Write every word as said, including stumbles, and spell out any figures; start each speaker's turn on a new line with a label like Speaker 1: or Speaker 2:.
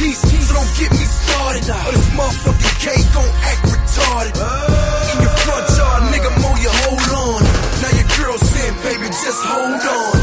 Speaker 1: peace, so don't get me started. Or this motherfucking K gon' act retarded. In your front yard, nigga, mow your hold on. Now your girl saying, baby, just hold on.